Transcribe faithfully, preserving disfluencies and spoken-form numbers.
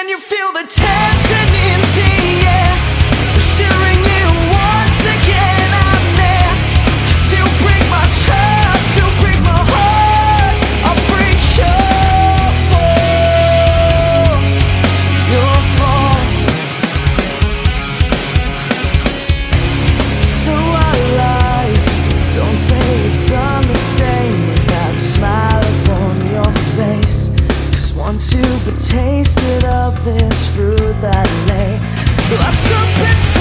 Can you feel the tension in the air? Shivering you once again, I'm there. 'Cause you break my trust, you break my heart, I'll break your fall, your fall. So I lied, don't say you've done the same without a smile upon your face. Once you've tasted of this fruit that lay, lots of bitter